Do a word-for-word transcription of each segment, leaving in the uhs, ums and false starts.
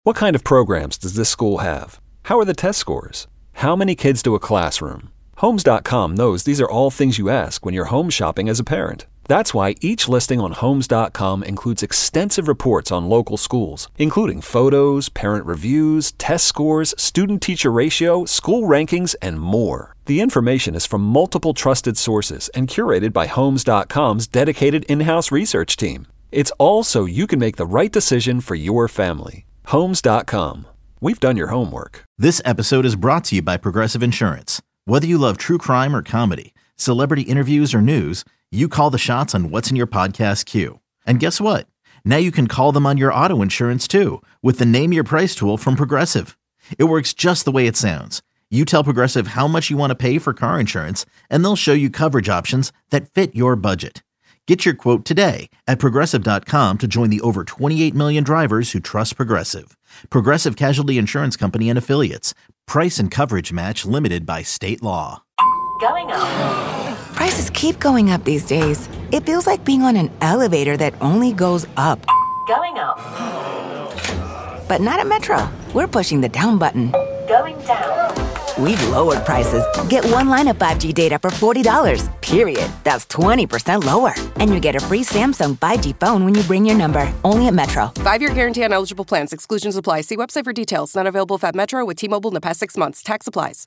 What kind of programs does this school have? How are the test scores? How many kids do a classroom? Homes dot com knows these are all things you ask when you're home shopping as a parent. That's why each listing on Homes dot com includes extensive reports on local schools, including photos, parent reviews, test scores, student-teacher ratio, school rankings, and more. The information is from multiple trusted sources and curated by Homes dot com's dedicated in-house research team. It's all so you can make the right decision for your family. Homes dot com. We've done your homework. This episode is brought to you by Progressive Insurance. Whether you love true crime or comedy, celebrity interviews or news, you call the shots on what's in your podcast queue. And guess what? Now you can call them on your auto insurance too with the Name Your Price tool from Progressive. It works just the way it sounds. You tell Progressive how much you want to pay for car insurance, and they'll show you coverage options that fit your budget. Get your quote today at Progressive dot com to join the over twenty-eight million drivers who trust Progressive. Progressive Casualty Insurance Company and Affiliates. Price and coverage match limited by state law. Going up. Prices keep going up these days. It feels like being on an elevator that only goes up. Going up. But not at Metro. We're pushing the down button. Going down. We've lowered prices. Get one line of five G data for forty dollars, period. That's twenty percent lower. And you get a free Samsung five G phone when you bring your number. Only at Metro. Five-year guarantee on eligible plans. Exclusions apply. See website for details. Not available at Metro with T-Mobile in the past six months. Tax applies.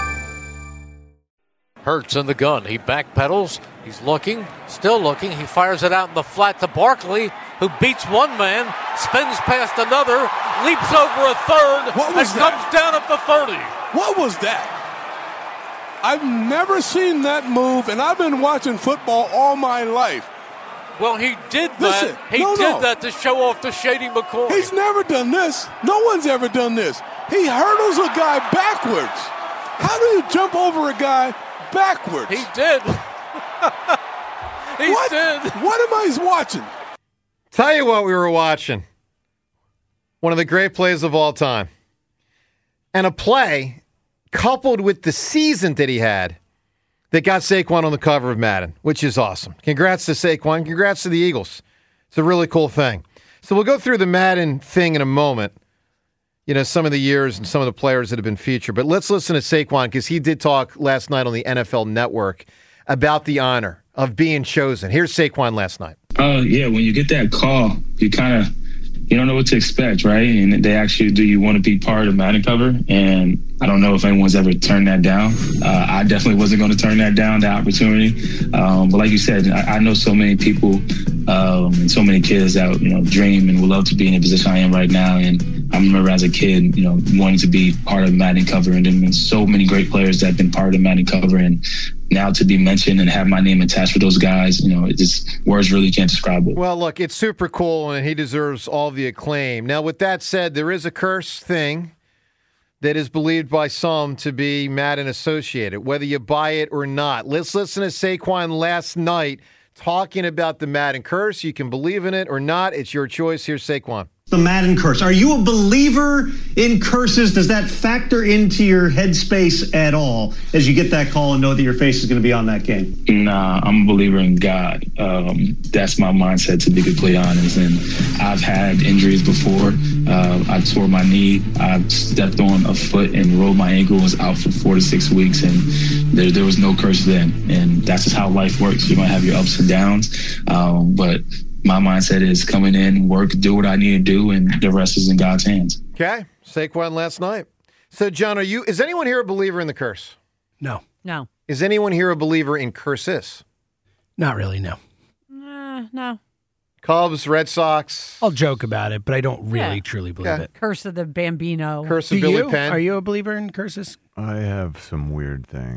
Hurts in the gun. He backpedals. He's looking. Still looking. He fires it out in the flat to Barkley, who beats one man, spins past another, leaps over a third, what was and that? comes down at the thirty. What was that? I've never seen that move, and I've been watching football all my life. Well, he did that. Listen, he no, did no. that to show off to Shady McCoy. He's never done this. No one's ever done this. He hurdles a guy backwards. How do you jump over a guy backwards? He did. he what? did. What am I watching? Tell you what we were watching. One of the great plays of all time. And a play coupled with the season that he had that got Saquon on the cover of Madden, which is awesome. Congrats to Saquon. Congrats to the Eagles. It's a really cool thing. So we'll go through the Madden thing in a moment. You know, some of the years and some of the players that have been featured. But let's listen to Saquon because he did talk last night on the N F L Network about the honor of being chosen. Here's Saquon last night. Oh, uh, yeah, when you get that call, you kind of, you don't know what to expect, right? And they ask you, do you want to be part of Madden cover? And I don't know if anyone's ever turned that down. Uh, I definitely wasn't going to turn that down, the opportunity. Um, but like you said, I, I know so many people um, and so many kids that, you know, dream and would love to be in the position I am right now. And I remember as a kid, you know, wanting to be part of Madden cover, and then so many great players that have been part of Madden cover, and now to be mentioned and have my name attached for those guys, you know, it just, words really can't describe it. Well, look, it's super cool, and he deserves all the acclaim. Now, with that said, there is a curse thing that is believed by some to be Madden associated, whether you buy it or not. Let's listen to Saquon last night talking about the Madden curse. You can believe in it or not. It's your choice. Here's Saquon. The Madden curse. Are you a believer in curses? Does that factor into your headspace at all as you get that call and know that your face is going to be on that game? Nah, I'm a believer in God. Um, that's my mindset, to be completely honest. And I've had injuries before. Uh, I tore my knee. I stepped on a foot and rolled my ankle. Was out for four to six weeks, and there, there was no curse then. And that's just how life works. You're going to have your ups and downs. Um, but my mindset is coming in, work, do what I need to do, and the rest is in God's hands. Okay. Saquon last night. So, John, are you? Is anyone here a believer in the curse? No. No. Is anyone here a believer in curses? Not really, no. Uh, no. Cubs, Red Sox. I'll joke about it, but I don't really, Yeah. truly believe Okay. it. Curse of the Bambino. Curse Do of Billy you? Penn. Are you a believer in curses? I have some weird things.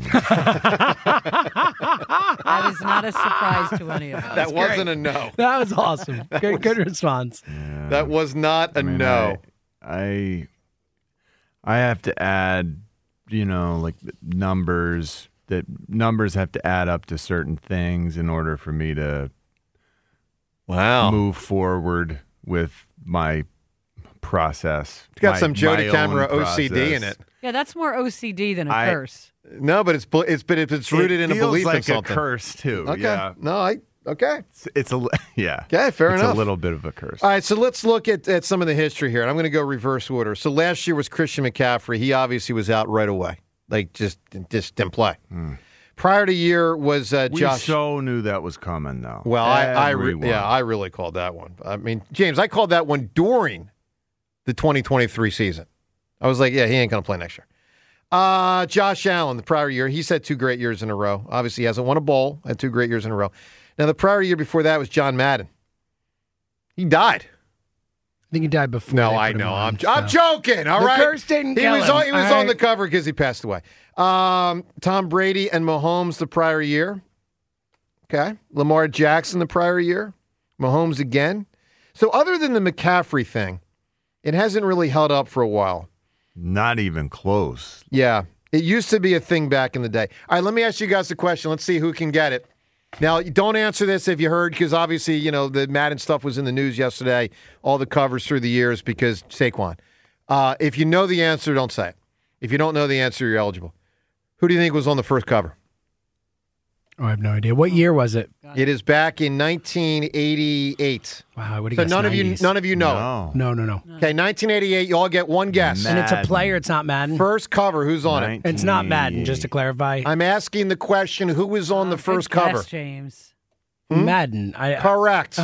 That is not a surprise to any of us. That wasn't a no. That was awesome. Good, was- good response. Yeah. That was not a I mean, no. I, I I have to add, you know, like numbers. That numbers have to add up to certain things in order for me to Wow. move forward with my process. It's got my- some Joe my DeCamera own O C D in process. it. Yeah, that's more O C D than a I- curse. No, but it's it's but it's rooted It in a feels belief like in something. a curse too. Okay. Yeah. No, I Okay. It's, it's a li- yeah. Okay, fair it's enough. a little bit of a curse. All right, so let's look at, at some of the history here, and I'm going to go reverse order. So last year was Christian McCaffrey. He obviously was out right away, like just just didn't play. Mm. Prior to year was uh, We Josh. so knew that was coming, though. Well, I, I re- Everyone. yeah, I really called that one. I mean, James, I called that one during the twenty twenty-three season. I was like, yeah, he ain't going to play next year. Uh, Josh Allen, the prior year, he's had two great years in a row. Obviously, he hasn't won a bowl, had two great years in a row. Now, the prior year before that was John Madden. He died. I think he died before. No, they I put him know. on, I'm, so. I'm joking. All The right. curse didn't he kill was him, on, he was all on the right? cover because he passed away. Um, Tom Brady and Mahomes the prior year. Okay. Lamar Jackson the prior year. Mahomes again. So other than the McCaffrey thing, it hasn't really held up for a while. Not even close. Yeah. It used to be a thing back in the day. All right, let me ask you guys a question. Let's see who can get it. Now, don't answer this if you heard, because obviously, you know, the Madden stuff was in the news yesterday, all the covers through the years because Saquon. Uh, if you know the answer, don't say it. If you don't know the answer, you're eligible. Who do you think was on the first cover? Oh, I have no idea. What year was it? It is back in nineteen eighty-eight. Wow, I would have So guessed none of you, nineties. none of you know. No, no, no. it. Okay, nineteen eighty-eight. You all get one guess. And it's a player. It's not Madden. First cover. Who's on it? It's not Madden. Just to clarify. I'm asking the question: who was on the first Good cover? guess, James. Hmm? Madden. I, Correct.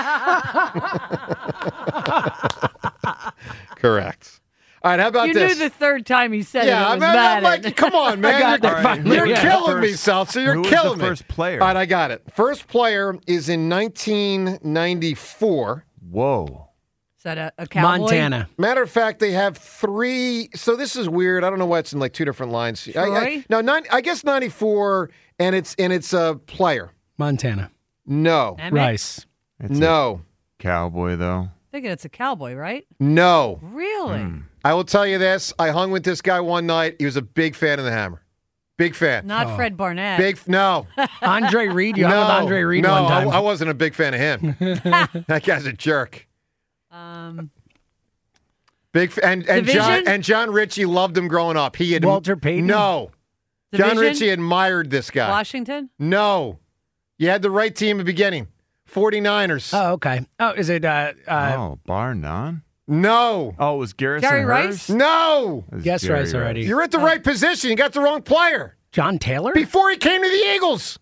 Correct. All right, how about you this? knew the third time he said yeah, it, it was I'm, I'm Madden. like, come on, man. I got you're there finally. you're Yeah. killing me, First- Seltzer. You're who was killing the me. first player? All right, I got it. First player is in nineteen ninety-four. Whoa. Is that a, a cowboy? Montana. Matter of fact, they have three. So this is weird. I don't know why it's in like two different lines. I, I, Troy? no, nine, I guess ninety-four, and it's and it's a player. Montana. No, Emmett? Rice. It's no, a cowboy, though. Thinking it's a cowboy, right? no. Really? I will tell you this. I hung with this guy one night. He was a big fan of the Hammer. Big fan. Not Fred Barnett. Big no. Andre Reed. You hung no, with Andre Reed no, one time. I, I wasn't a big fan of him. That guy's a jerk. Um, Big f- and and John Division? and John Ritchie loved him growing up. He had Walter Payton? No, John Division? Ritchie admired this guy. Washington? No, you had the right team at the beginning. forty-niners. Oh, okay. Oh, is it? Uh, uh, oh, bar none? No. Oh, it was Garrison Jerry Hurst? Rice? No. It was Guess Jerry Rice already. You're at the right position. You got the wrong player. John Taylor? Before he came to the Eagles.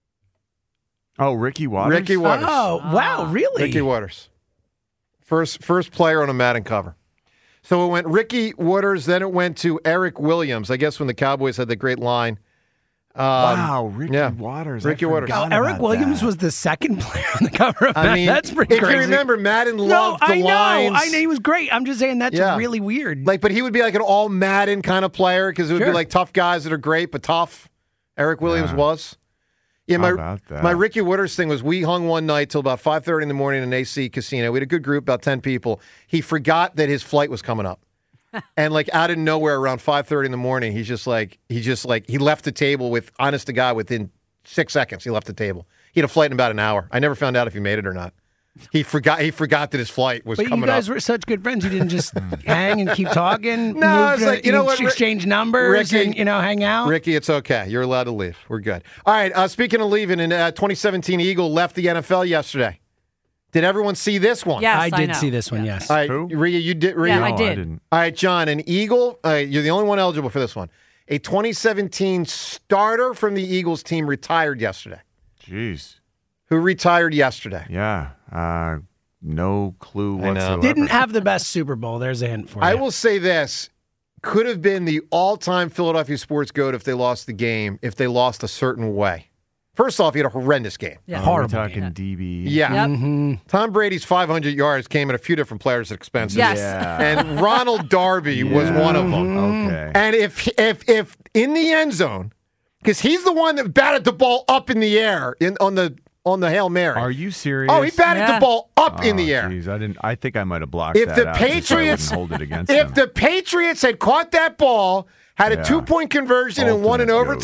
Oh, Ricky Waters? Ricky Waters. Oh, wow, really? Ricky Waters. First first player on a Madden cover. So it went Ricky Waters, then it went to Eric Williams. I guess when the Cowboys had the great line. Um, Wow, Ricky yeah. Waters. Ricky I Waters. Oh, forgot Eric about Williams that. was the second player on the cover of I Madden. mean, That's pretty if crazy. you remember, Madden no, loved the I know. lines. I know he was great. I'm just saying that's Yeah. really weird. Like, but he would be like an all Madden kind of player because it would Sure. be like tough guys that are great but tough. Eric Williams Yeah. was. Yeah, How my about that? my Ricky Waters thing was we hung one night till about five thirty in the morning in an A C casino. We had a good group, about ten people. He forgot that his flight was coming up. And like out of nowhere around five thirty in the morning, he's just like he just like he left the table with honest to God within six seconds. He left the table. He had a flight in about an hour. I never found out if he made it or not. He forgot he forgot that his flight was but coming you guys up. were such good friends. You didn't just hang and keep talking. No, move it's to- like, you know what, Rick- exchange numbers Ricky- and you know hang out. Ricky, it's okay. You're allowed to leave. We're good. All right. Uh, speaking of leaving, in uh, twenty seventeen, Eagle left the N F L yesterday. Did everyone see this one? Yes, I did know. see this one. Yes. All right, Who? Rhea, you did. Rhea? Yeah, I No, did. didn't. All right, John, an Eagle. Uh, you're the only one eligible for this one. A twenty seventeen starter from the Eagles team retired yesterday. Jeez. Who retired yesterday? Yeah. Uh, no clue I know. whatsoever. Didn't have the best Super Bowl. There's a hint for you. I will say this. Could have been the all-time Philadelphia sports goat if they lost the game, if they lost a certain way. First off, he had a horrendous game. Yeah. Are we Horrible. talking D B? Yeah. Yep. Mm-hmm. Tom Brady's five hundred yards came at a few different players' expenses. Yes. Yeah. And Ronald Darby was Yeah. one of them. Okay. And if if if in the end zone, because he's the one that batted the ball up in the air in on the on the Hail Mary. Are you serious? Oh, he batted Yeah. the ball up in Oh, the air. Geez, I didn't. I think I might have blocked If that the out just so I Patriots- wouldn't hold it against If them. the Patriots had caught that ball, had a Yeah. two point conversion and won in Ultimate overtime,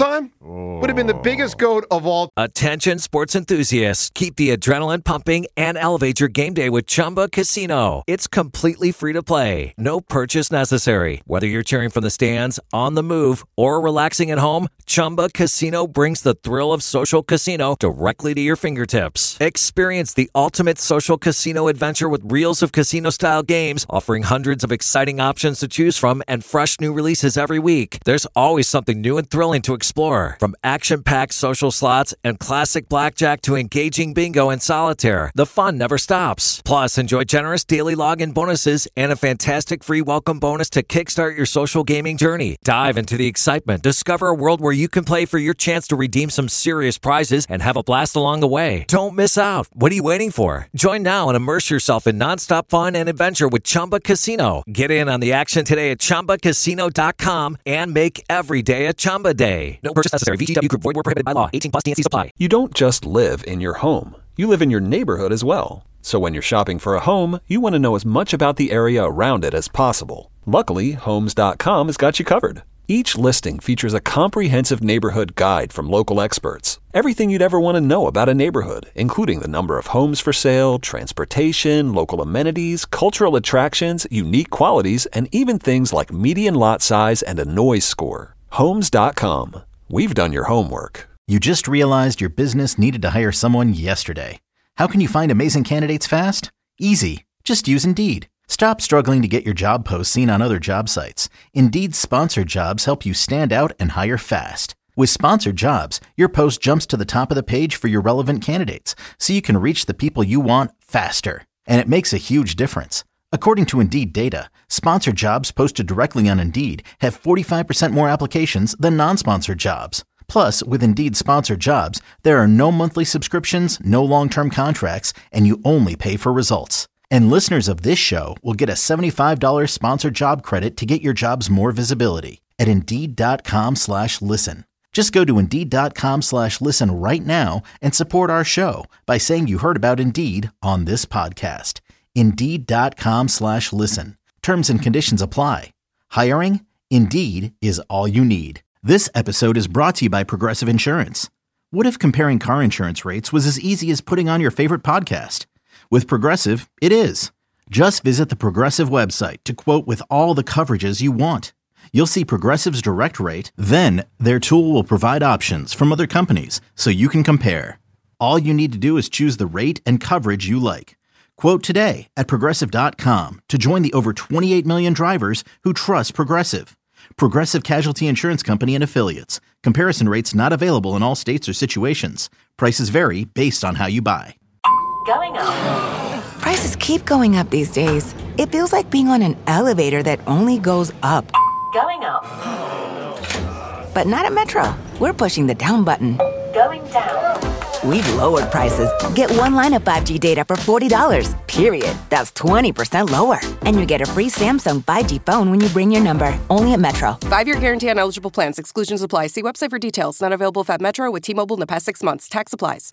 Would have been the biggest goat of all. Attention sports enthusiasts. Keep the adrenaline pumping and elevate your game day with Chumba Casino. It's completely free to play. No purchase necessary. Whether you're cheering from the stands, on the move, or relaxing at home, Chumba Casino brings the thrill of social casino directly to your fingertips. Experience the ultimate social casino adventure with reels of casino-style games, offering hundreds of exciting options to choose from and fresh new releases every week. There's always something new and thrilling to explore. From action-packed social slots and classic blackjack to engaging bingo and solitaire, the fun never stops. Plus, enjoy generous daily login bonuses and a fantastic free welcome bonus to kickstart your social gaming journey. Dive into the excitement. Discover a world where you can play for your chance to redeem some serious prizes and have a blast along the way. Don't miss out. What are you waiting for? Join now and immerse yourself in nonstop fun and adventure with Chumba Casino. Get in on the action today at chumba casino dot com and make every day a Chumba day. No purchase necessary. V G W Group. Void where prohibited by law. eighteen plus. T N Cs apply. You don't just live in your home. You live in your neighborhood as well. So when you're shopping for a home, you want to know as much about the area around it as possible. Luckily, Homes dot com has got you covered. Each listing features a comprehensive neighborhood guide from local experts. Everything you'd ever want to know about a neighborhood, including the number of homes for sale, transportation, local amenities, cultural attractions, unique qualities, and even things like median lot size and a noise score. Homes dot com. We've done your homework. You just realized your business needed to hire someone yesterday. How can you find amazing candidates fast? Easy. Just use Indeed. Stop struggling to get your job posts seen on other job sites. Indeed's sponsored jobs help you stand out and hire fast. With sponsored jobs, your post jumps to the top of the page for your relevant candidates, so you can reach the people you want faster. And it makes a huge difference. According to Indeed data, sponsored jobs posted directly on Indeed have forty-five percent more applications than non-sponsored jobs. Plus, with Indeed sponsored jobs, there are no monthly subscriptions, no long-term contracts, and you only pay for results. And listeners of this show will get a seventy-five dollars sponsored job credit to get your jobs more visibility at Indeed.com slash listen. Just go to Indeed.com slash listen right now and support our show by saying you heard about Indeed on this podcast. Indeed.com slash listen. Terms and conditions apply. Hiring? Indeed is all you need. This episode is brought to you by Progressive Insurance. What if comparing car insurance rates was as easy as putting on your favorite podcast? With Progressive, it is. Just visit the Progressive website to quote with all the coverages you want. You'll see Progressive's direct rate, then their tool will provide options from other companies so you can compare. All you need to do is choose the rate and coverage you like. Quote today at Progressive dot com to join the over twenty-eight million drivers who trust Progressive. Progressive Casualty Insurance Company and Affiliates. Comparison rates not available in all states or situations. Prices vary based on how you buy. Going up. Prices keep going up these days. It feels like being on an elevator that only goes up. Going up. But not at Metro. We're pushing the down button. Going down. We've lowered prices. Get one line of five G data for forty dollars, period. That's twenty percent lower. And you get a free Samsung five G phone when you bring your number. Only at Metro. Five-year guarantee on eligible plans. Exclusions apply. See website for details. Not available if at Metro with T-Mobile in the past six months. Tax applies.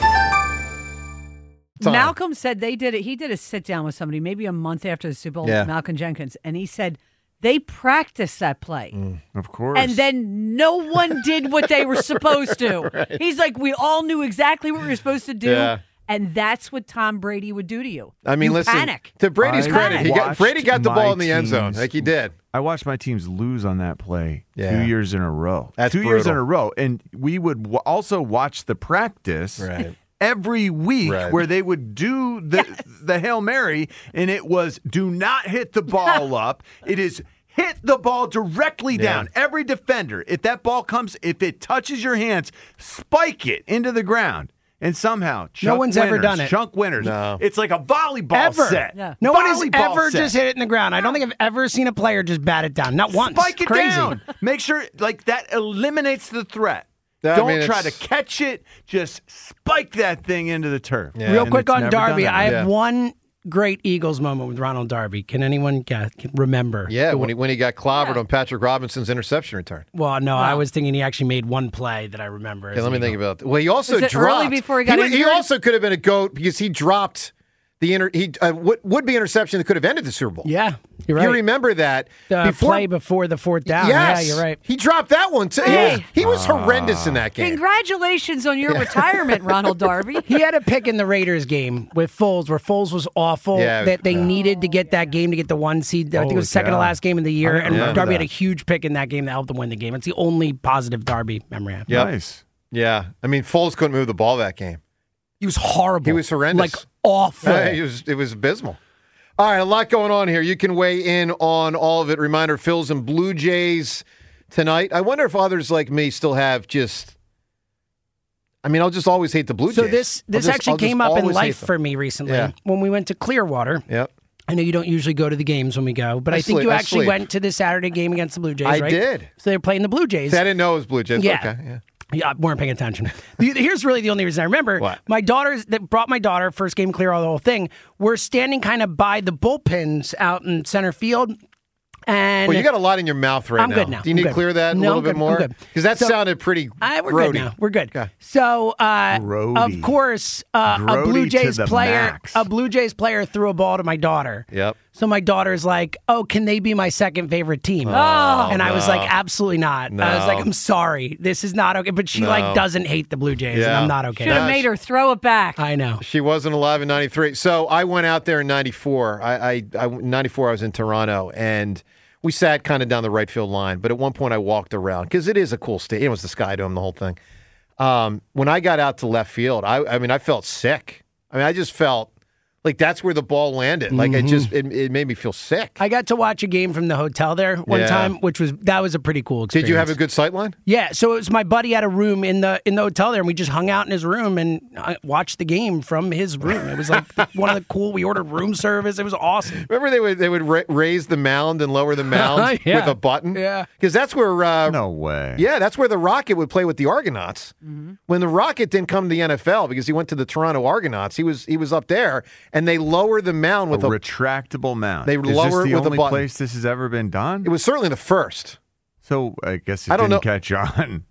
Malcolm said they did it. He did a sit down with somebody maybe a month after the Super Bowl, Yeah. Malcolm Jenkins, and he said they practiced that play. Mm. Of course. And then no one did what they were supposed to. Right. He's like, we all knew exactly what we were supposed to do. Yeah. And that's what Tom Brady would do to you. I mean, you listen, panic. to Brady's I credit, he got, watched Brady got the my ball in the end zone, teams- like he did. I watched my teams lose on that play Yeah. two years in a row. That's two years in brutal. a row. And we would w- also watch the practice Right. every week Right. where they would do the, the Hail Mary, and it was do not hit the ball up. It is hit the ball directly Yeah. down. Every defender, if that ball comes, if it touches your hands, spike it into the ground. And somehow, chunk one's winners, ever done it. Chunk winners. No. It's like a volleyball Ever. set. Yeah. No one has Volleyball ever set. just hit it in the ground. I don't think I've ever seen a player just bat it down. Not once. Spike it Crazy. down. Make sure like that eliminates the threat. I Don't mean, try to it's- catch it. Just spike that thing into the turf. Yeah. Real And quick it's on never done Darby, it. I have Yeah. one great Eagles moment with Ronald Darby. Can anyone guess, can remember? Yeah, The when he, when he got clobbered Yeah. on Patrick Robinson's interception return. Well, no, I Wow. was thinking he actually made one play that I remember. Okay, as let me an think Eagle. about that. Well, he also Was it early dropped. before he got he, injured? he also could have been a GOAT because he dropped The inter, he uh, would would be interception that could have ended the Super Bowl. Yeah, you're right. You remember that the before, play before the fourth down. Yes, Yeah, you're right. He dropped that one too. Hey. He, he was horrendous in that game. Congratulations on your retirement, Ronald Darby. He had a pick in the Raiders game with Foles, where Foles was awful. Yeah. that they needed to get that game to get the one seed. I think it was second to last game of the year, and remember Darby that. had a huge pick in that game that helped them win the game. It's the only positive Darby memory I have. Yep. Nice. Yeah, I mean Foles couldn't move the ball that game. He was horrible. He was horrendous. Like awful. Uh, it was it was abysmal. All right, a lot going on here. You can weigh in on all of it. Reminder, Phils and Blue Jays tonight. I wonder if others like me still have just I mean, I'll just always hate the Blue So Jays. this I'll this just- actually I'll just came up in always hate life them. for me recently Yeah. when we went to Clearwater. Yep. I know you don't usually go to the games when we go, but I I, think sleep- you I actually sleep. went to the Saturday game against the Blue Jays, I right? did. So they're playing the Blue Jays. See, I didn't know it was Blue Jays. Yeah. Okay, yeah. Yeah, weren't paying attention. The- Here's really the only reason I remember. What? My daughters that brought my daughter first game clear all the whole thing. We're standing kind of by the bullpens out in center field, and Well, you got a lot in your mouth right I'm now. good now. Do you I'm need to good. clear that a No, little I'm bit good. more? I'm good. Because that So- sounded pretty Uh, we're grody. good now. We're good. Okay. So, uh, Grody. of course, uh, a Grody Blue to Jays the player, max. a Blue Jays player threw a ball to my daughter. Yep. So my daughter's like, "Oh, can they be my second favorite team?" Oh, and I was no. like, "Absolutely not." No. I was like, "I'm sorry, this is not okay." But she No. like doesn't hate the Blue Jays, and Yeah. I'm not okay. Should have made her throw it back. I know. She wasn't alive in ninety-three. So I went out there in ninety-four. I, I, I ninety-four, I was in Toronto, and we sat kind of down the right field line. But at one point, I walked around because it is a cool stadium. It was the Sky Dome, the whole thing. Um, when I got out to left field, I, I mean, I felt sick. I mean, I just felt like that's where the ball landed. Like it just, it, it made me feel sick. I got to watch a game from the hotel there one Yeah. time, which was that was a pretty cool experience. Did you have a good sight line? Yeah, so it was my buddy had a room in the in the hotel there, and we just hung out in his room and uh, watched the game from his room. It was like one of the cool. We ordered room service. It was awesome. Remember they would they would ra- raise the mound and lower the mound Yeah. with a button? Yeah. Because that's where uh, No way. Yeah, that's where the Rocket would play with the Argonauts. Mm-hmm. When the Rocket didn't come to the N F L because he went to the Toronto Argonauts, he was he was up there, and they lowered the mound with a a. retractable mound. They Is lower this it the with a only button. place this has ever been done? It was certainly the first. So I guess it I don't didn't know- catch on.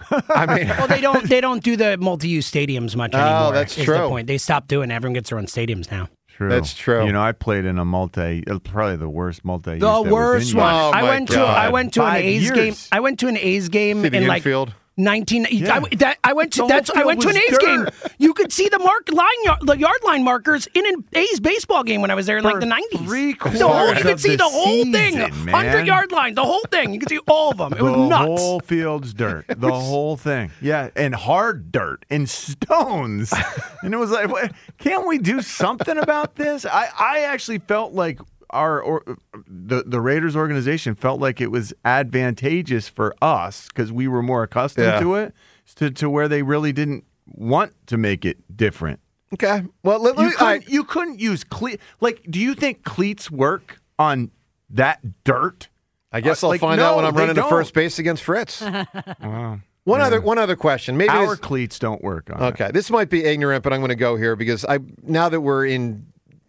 I mean, Well, they don't they don't do the multi-use stadiums much Oh, anymore. that's is true. The point. They stopped doing it. Everyone gets their own stadiums now. True. That's true. You know, I played in a multi, uh, probably the worst multi. The worst one. Oh, I my went to God. I went to an Five A's years. game. I went to an A's game See the in like infield? nineteen. Yeah. I, that, I went to The that's whole I went to field an was A's dirt. game. You could see the mark line yard, the yard line markers in an A's baseball game when I was there in like For the nineties. three The whole, quarters you could of see the the whole thing, season, man. hundred yard line, the whole thing. You could see all of them. It The was nuts. whole field's dirt. The whole thing. Yeah, and hard dirt and stones. And it was like, what, can't we do something about this? I, I actually felt like our or, the the Raiders organization felt like it was advantageous for us because we were more accustomed Yeah. to it to to where they really didn't want to make it different. Okay. Well, let, You let, couldn't, I, you couldn't use cleat. Like, do you think cleats work on that dirt? I guess Uh, I'll like, find no, out when I'm they running to don't. first base against Fritz. Wow. One Yeah. other one other question. Maybe Our this, cleats don't work on it. okay. This might be ignorant, but I'm going to go here because I now that we're in,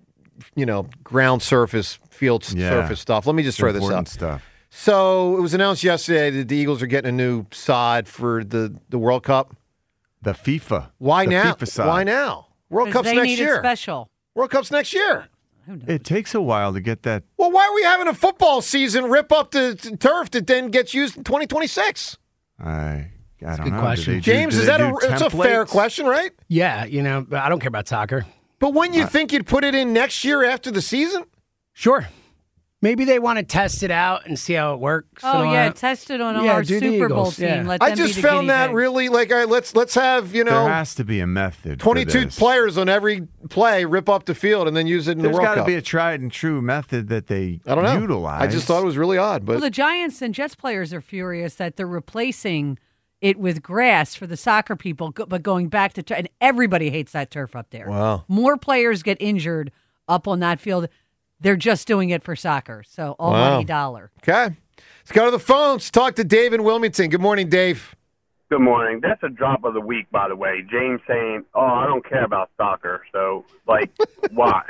you know, ground surface, field s- Yeah. surface stuff. Let me just It's throw this important out. stuff. So it was announced yesterday that the Eagles are getting a new sod for the, the World Cup. The FIFA. Why the now? FIFA side. Why now? World 'Cause Cup's they next need year. it special. World Cup's next year. It takes a while to get that. Well, why are we having a football season rip up the the turf that then gets used in twenty twenty-six? I I don't good know. Do question. they do- James, do is they that a do it's a fair templates? question, right? Yeah, you know, I don't care about soccer. But wouldn't you think you'd put it in next year after the season? Sure. Maybe they want to test it out and see how it works. Oh, and all yeah, that. test it on Yeah, our do the Super Bowl Eagles, team. yeah. Let I them just be the found guinea that pig. really like, all right, let's let's have you There know has to be a method. for twenty-two this. players on every play, rip up the field, and then use it in There's the World got to Cup. be a tried and true method that they I don't know. utilize. I just thought it was really odd, but Well, the Giants and Jets players are furious that they're replacing it with grass for the soccer people, go- but going back to tur- and everybody hates that turf up there. Wow. More players get injured up on that field. They're just doing it for soccer. So all Wow. money dollar. okay. Let's go to the phones. Talk to Dave in Wilmington. Good morning, Dave. Good morning. That's a drop of the week, by the way. James saying, "Oh, I don't care about soccer." So, like, why?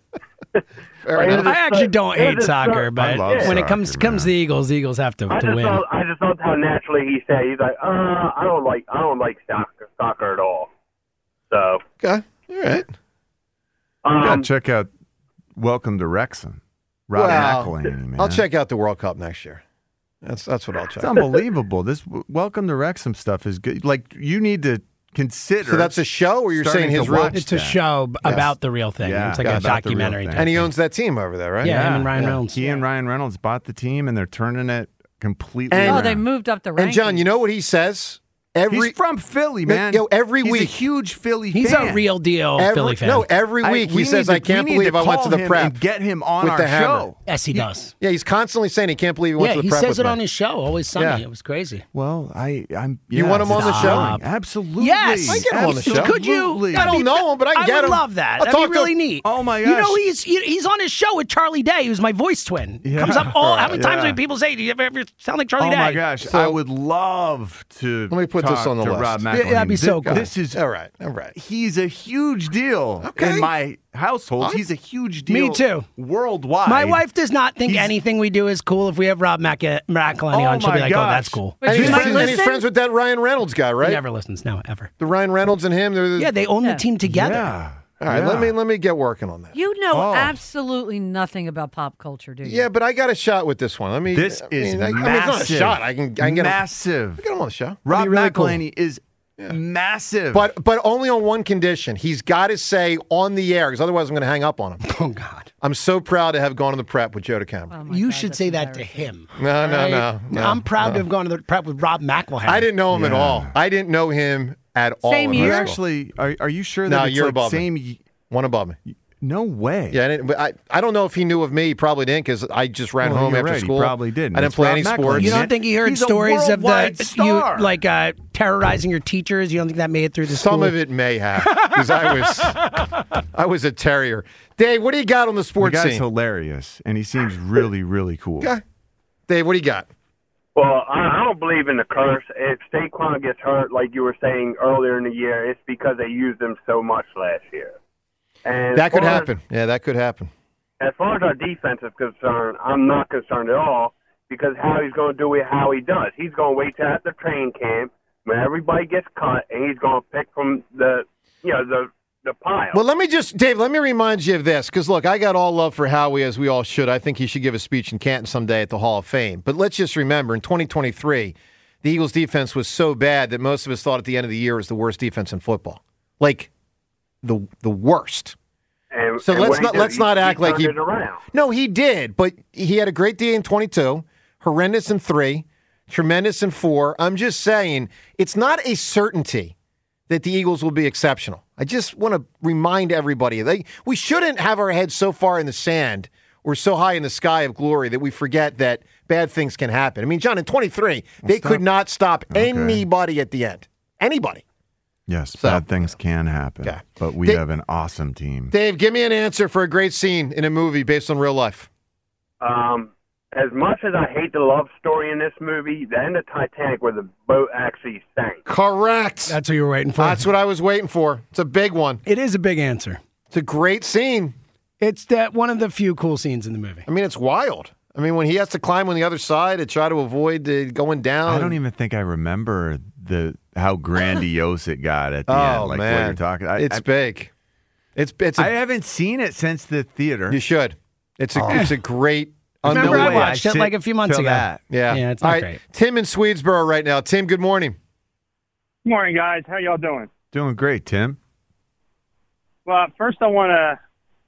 Fair Like, enough. I actually don't It hate is soccer, so- but love when it soccer, comes comes to man. the Eagles, the Eagles have to, I to just win. thought, I just thought how naturally he said he's like, "Uh, I don't like, I don't like soccer, soccer at all." So, Okay. All right. Um, You gotta check out Welcome to Wrexham. Rob Well, McElhaney, man. I'll check out the World Cup next year. That's that's what I'll check. It's unbelievable. This Welcome to Wrexham stuff is good. Like, you need to consider. So that's a show, or you're starting saying his to real? watch It's a that. show b- Yes. about the real thing. Yeah, it's like yeah, a about the real documentary. thing. type And he thing. owns that team over there, right? Yeah, him and Ryan Yeah. Reynolds. He and Ryan Reynolds bought the team, and they're turning it completely And- Oh, around. they moved up the rankings. And John, you know what he says? Every He's from Philly, man. Yo, every He's week a huge Philly He's fan. a real deal every, Philly fan. No, every I- week we he says, need to- "I can't we need believe to I went to call the him prep and get him on with our the hammer." show. Yes, he does. Yeah, he's constantly saying he can't believe he went Yeah, to the he prep says with it me. on his show. Always Sunny. Yeah. It was crazy. Well, I, I'm. You yeah, want him on the show? Stop. Absolutely. Yes, I get him on the show. Could you? Absolutely. I don't know him, but I can I get would him. love that. I'll That'd be talk to really him. neat. Oh my You gosh. know he's he- he's on his show with Charlie Day, who's my voice twin. Yeah. Comes up all. How many times Yeah. do people say, "Do you ever, ever sound like Charlie Oh Day?" my gosh, So- I would love to. Let me put this talk on the to list. Rob Yeah, McElhaney. that'd be so This- cool. This is All right, all right. He's a huge deal Okay. in my household. He's a huge deal. Me too. Worldwide. My wife does not think He's- anything we do is cool. If we have Rob Mac- McElhaney Oh on, she'll my be like, "Oh, gosh. that's cool." But And she he's, might friends, and he's listen? friends with that Ryan Reynolds guy, right? He never listens. No, ever. The Ryan Reynolds and him. They're the, Yeah, they own Yeah. the team together. Yeah. All right, Yeah. let me let me get working on that. You know Oh. absolutely nothing about pop culture, do you? Yeah, but I got a shot with this one. Let me. This I is mean, I, I mean, massive. it's not a shot. I can. I can get him, massive. get him on the show. Rob really cool. McElhaney is massive. But but only on one condition. He's got to say on the air, because otherwise I'm going to hang up on him. Oh God. I'm so proud to have gone to the prep with Joe DeCamera. Oh, my You God, should that's say that to embarrassing. him. No, no, right? no, no, I'm proud no. to have gone to the prep with Rob McElhaney. I didn't know him at Yeah. all. I didn't know him at all. Same in high year? You're school. actually, are, are you sure No, that it's you're like above me. same? y- One above me. No way. Yeah, I, didn't, but I, I don't know if he knew of me. He probably didn't, because I just ran Well, home you're after right. He school. probably didn't. I didn't It's play Rob any McElhaney. sports. You don't think he heard He's a stories of the worldwide star. you like uh, terrorizing your teachers? You don't think that made it through the Some school? of it may have, because I was I was a terrier. Dave, what do you got on the The sports guy's scene? hilarious, and he seems really, really cool. Okay. Dave, what do you got? Well, I, I don't believe in the curse. If Saquon gets hurt, like you were saying earlier in the year, it's because they used him so much last year. And That as could far as- happen. Yeah, that could happen. As far as our defense is concerned, I'm not concerned at all, because how he's going to do it, how he does. He's going to wait till after training camp when everybody gets cut, and he's going to pick from the, you know, the the pile. Well, let me just, Dave, let me remind you of this, because, look, I got all love for Howie, as we all should. I think he should give a speech in Canton someday at the Hall of Fame. But let's just remember, in twenty twenty-three, the Eagles' defense was so bad that most of us thought at the end of the year it was the worst defense in football. Like, the the worst. And, So and let's what he not did, let's he- not he act like turned he. it around. No, he did, but he had a great day in twenty-two, horrendous in three, tremendous in four. I'm just saying, it's not a certainty that the Eagles will be exceptional. I just want to remind everybody, they, we shouldn't have our heads so far in the sand or so high in the sky of glory that we forget that bad things can happen. I mean, John, in twenty-three, they stop. could not stop Okay. anybody at the end. Anybody. Yes, So- bad things can happen, Okay. but we Dave- have an awesome team. Dave, give me an answer for a great scene in a movie based on real life. Um, as much as I hate the love story in this movie, the end of Titanic where the boat actually sank. Correct. That's what you were waiting for. That's what I was waiting for. It's a big one. It is a big answer. It's a great scene. It's that one of the few cool scenes in the movie. I mean, it's wild. I mean, when he has to climb on the other side to try to avoid the going down. I don't even think I remember the how grandiose it got at the Oh end. Like man, what you're talking. I, it's I, big. It's it's. A, I haven't seen it since the theater. you should. It's a Oh. it's a great. Remember, unbelievable- I watched it sit like a few months till ago. that. Yeah. Yeah, it's All not right, great. Tim in Swedesboro right now. Tim, good morning. Good morning, guys. How y'all doing? Doing great, Tim. Well, first I want to,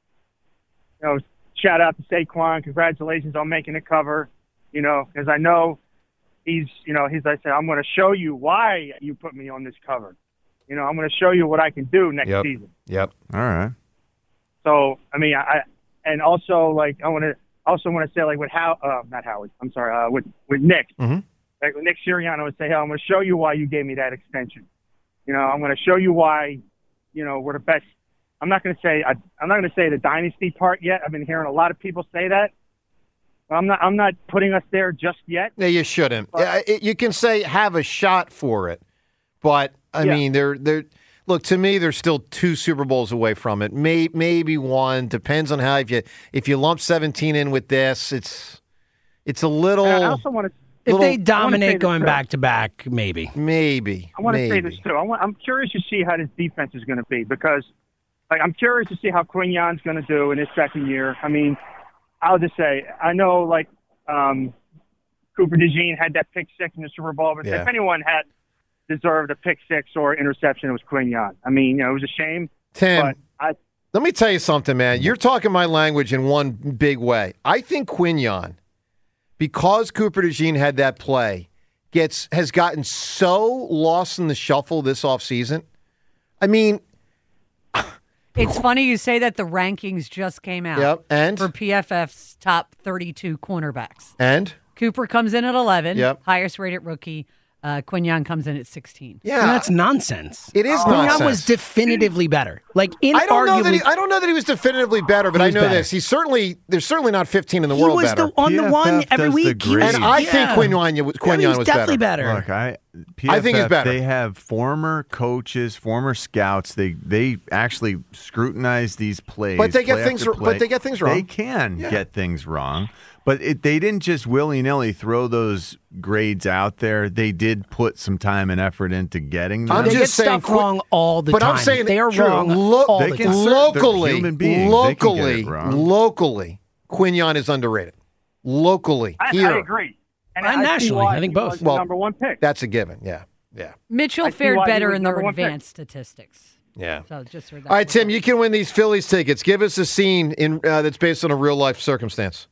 you know, shout out to Saquon. Congratulations on making the cover. You know, because I know he's, you know, he's. I said I'm going to show you why you put me on this cover. You know, I'm going to show you what I can do next Yep. season. Yep. All right. So I mean, I and also like I want to also want to say like with how uh, not Howard. I'm sorry, uh, with with Nick. Mhm. Like with Nick Sirianni would say, hey, I'm going to show you why you gave me that extension. You know, I'm going to show you why, you know, we're the best. I'm not going to say I, I'm not going to say the dynasty part yet. I've been hearing a lot of people say that. I'm not. I'm not putting us there just yet. Yeah, you shouldn't. Yeah, it, you can say have a shot for it, but I Yeah. mean, they're they're. Look, to me, they're still two Super Bowls away from it. May, maybe one. Depends on how if you if you lump seventeen in with this, it's it's a little. And I also want to. If little- they I wanna say dominate this going too. back to back, maybe. Maybe. I want to say maybe. this too. I want, I'm curious to see how this defense is going to be because like I'm curious to see how Quignon's going to do in his second year. I mean, I'll just say I know like um, Cooper DeJean had that pick six in the Super Bowl, but Yeah. if anyone had deserved a pick six or interception, it was Quignon. I mean, you know, it was a shame. Tim, but I, let me tell you something, man. You're talking my language in one big way. I think Quignon, because Cooper DeJean had that play, gets has gotten so lost in the shuffle this offseason. I mean, It's funny you say that. The rankings just came out. Yep, and? For P F F's top thirty-two cornerbacks. and Cooper comes in at eleven. Yep. Highest rated rookie. Uh, Quignon comes in at sixteen. Yeah. And that's nonsense. It is Quignon nonsense. was definitively better. Like, inarguably. I don't know that he, I don't know that he was definitively better, but He I was know better. this. He's certainly there's certainly not fifteen in the He world was better. the, on the one every week. He was, and I yeah. think Quignon was, Yeah, Quignon he was was definitely better. better. Look, I, P F F, I think he's better. They have former coaches, former scouts. They they actually scrutinize these plays. But they get play things after r- but play. they get things wrong. They can Yeah. get things wrong. But it, they didn't just willy-nilly throw those grades out there. They did put some time and effort into getting them. I'm They just get saying, stuff wrong all the but time. I'm saying they are true. wrong Lo- all They the can time. cer- they're locally, human beings. They can get locally, it wrong. locally, Quignon is underrated. Locally, I, here, I agree. And, And I see nationally, why I think he both. was the Well, number one pick. that's a given. Yeah, yeah, Mitchell I see fared why he better was in their number one pick. advanced statistics. yeah. So just for that. All right, Tim, you can win these Phillies tickets. Give us a scene in uh, that's based on a real life circumstance.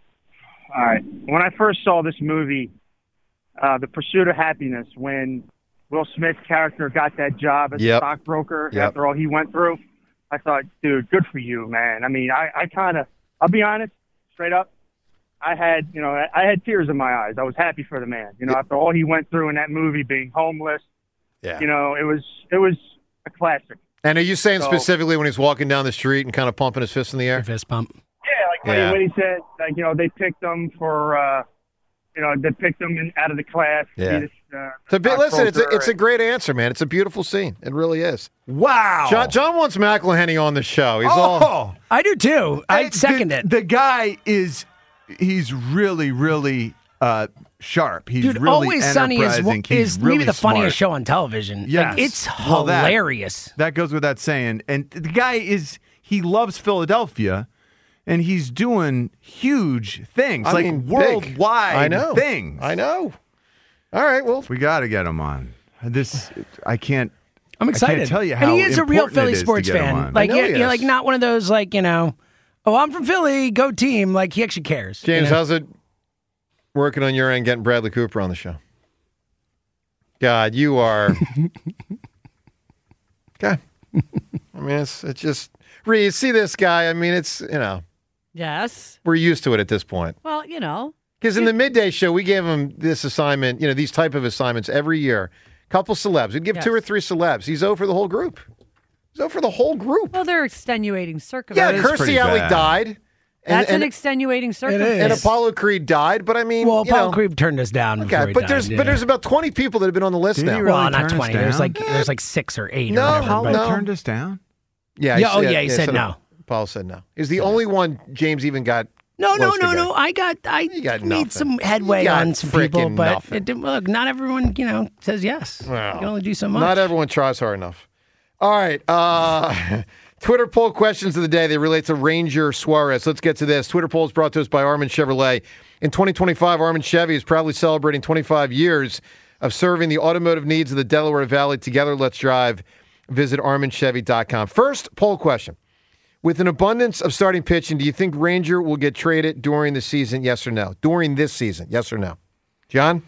All right. When I first saw this movie, uh, The Pursuit of Happiness, when Will Smith's character got that job as Yep. a stockbroker Yep. after all he went through, I thought, dude, good for you, man. I mean, I, I kind of, I'll be honest, straight up, I had, you know, I, I had tears in my eyes. I was happy for the man. You know, after all he went through in that movie, being homeless, Yeah. you know, it was, it was a classic. And are you saying So- specifically when he's walking down the street and kind of pumping his fist in the air? Fist pump. Yeah, like when, Yeah. He, when he said, like, you know, they picked him for, uh, you know, they picked him in, out of the class. to Yeah. be this, uh, It's a bit, listen, it's a, stockbroker. it's a great answer, man. It's a beautiful scene. It really is. Wow. John, John wants McElhenney on the show. He's all. Oh, I do too. I Hey, second the, it. The guy is, he's really, really uh, sharp. He's Dude, really Always Sunny is, enterprising. He's is really maybe the funniest smart. show on television. Yes. Like, it's Well, that- hilarious. That goes without saying. And the guy is, he loves Philadelphia, and he's doing huge things, I like mean, big. worldwide I know. things. I know. All right, well. We got to get him on. This, I can't. I'm excited. I can't tell you how and he is a real important it Philly is to sports get him fan. on. Like, I know yeah, he you're is. like not one of those like you know, oh, I'm from Philly, go team. Like he actually cares. James, you know? how's it working on your end getting Bradley Cooper on the show? God, you are. Okay. I mean, it's, it's just. Ree, you see this guy? I mean, it's, you know, Yes. we're used to it at this point. Well, you know. Because in the midday show, we gave him this assignment, you know, these type of assignments every year. Couple celebs. We'd give Yes. two or three celebs. He's over the whole group. He's over the whole group. Well, they're extenuating Yeah, circumstances. Kirstie pretty Alley bad. died. And, That's and, an extenuating is. circumstance. and Apollo Creed died, but I mean, Well, you Paul know, Creep turned us down. before okay, he but died, there's yeah. but there's about twenty people that have been on the list Did now. he really well, turn not us twenty. There's down? like there's like six or eight. No, or whatever, Paul but- no. turned us down. Yeah, Yeah, oh, yeah, he said no. Paul said no. He's the only one James even got. No, no, close to no, getting. no. I got I You got made nothing. some headway You got on some people, frickin' but nothing. it didn't, look, not everyone you know says yes. Well, you can only do so much. Not everyone tries hard enough. All right. Uh, Twitter poll questions of the day. They relate to Ranger Suarez. Let's get to this. Twitter poll is brought to us by Armin Chevrolet. In twenty twenty-five, Armin Chevy is proudly celebrating twenty-five years of serving the automotive needs of the Delaware Valley. Together, let's drive. Visit armin chevy dot com. First poll question. With an abundance of starting pitching, do you think Ranger will get traded during the season, yes or no? During this season, yes or no? John?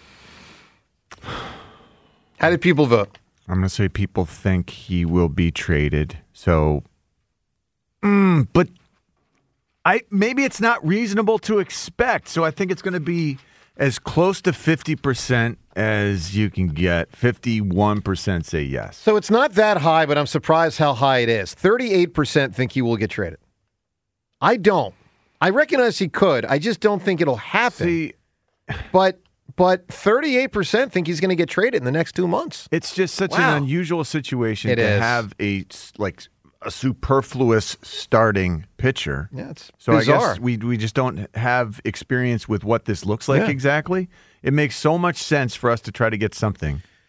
How did people vote? I'm going to say people think he will be traded. So, mm, but I maybe it's not reasonable to expect. So I think it's going to be as close to fifty percent as you can get. fifty-one percent say yes. So it's not that high, but I'm surprised how high it is. thirty-eight percent think he will get traded. I don't. I recognize he could. I just don't think it'll happen. See, but but thirty-eight percent think he's going to get traded in the next two months. it's just such Wow. an unusual situation It to is. have a s- like a superfluous starting pitcher. Yeah, it's So bizarre. I guess we we just don't have experience with what this looks like Yeah. exactly. It makes so much sense for us to try to get something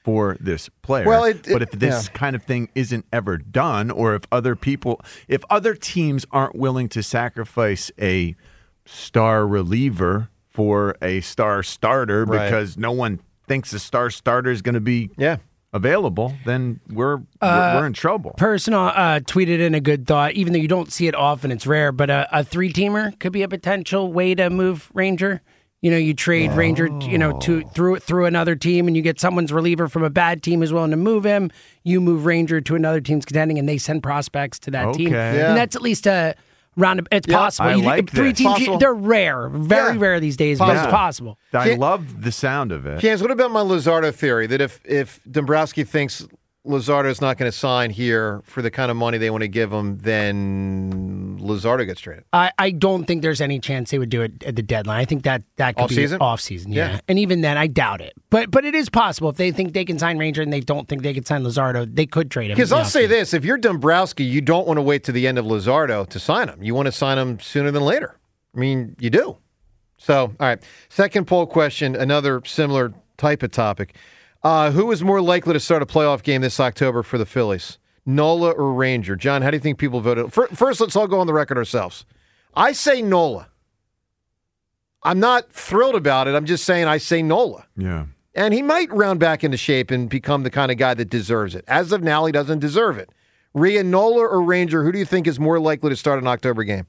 for this player. Well, it- it- but if this yeah. kind of thing isn't ever done, or if other people, if other teams aren't willing to sacrifice a star reliever for a star starter Right. because no one thinks the star starter is going to be yeah. available, then we're we're, Uh, we're in trouble. Personal uh, tweeted in a good thought, even though you don't see it often, it's rare, but a, a three-teamer could be a potential way to move Ranger. You know, you trade Ranger, you know, to through through another team, and you get someone's reliever from a bad team who's willing to move him. You move Ranger to another team's contending, and they send prospects to that team. Okay. Yeah. And that's at least a round. It's Yeah, possible. I You- like three this. teams, Possible. they're rare, very Yeah. rare these days, but it's Yeah. possible. I Can't- love the sound of it. James, what about my Luzardo theory that if if Dombrowski thinks Luzardo's not going to sign here for the kind of money they want to give him, then Luzardo gets traded? I, I don't think there's any chance they would do it at the deadline. I think that that could Off be season? off season, yeah. Yeah. And even then, I doubt it. But but it is possible if they think they can sign Ranger and they don't think they can sign Luzardo, they could trade him. Because in the I'll say offseason. this: if you're Dombrowski, you don't want to wait to the end of Luzardo to sign him. You want to sign him sooner than later. I mean, you do. So, all right. Second poll question, another similar type of topic. Uh, who is more likely to start a playoff game this October for the Phillies? Nola or Ranger? John, how do you think people voted? Fir- First, let's all go on the record ourselves. I say Nola. I'm not thrilled about it. I'm just saying I say Nola. Yeah. And he might round back into shape and become the kind of guy that deserves it. As of now, he doesn't deserve it. Rhea, Nola or Ranger, who do you think is more likely to start an October game?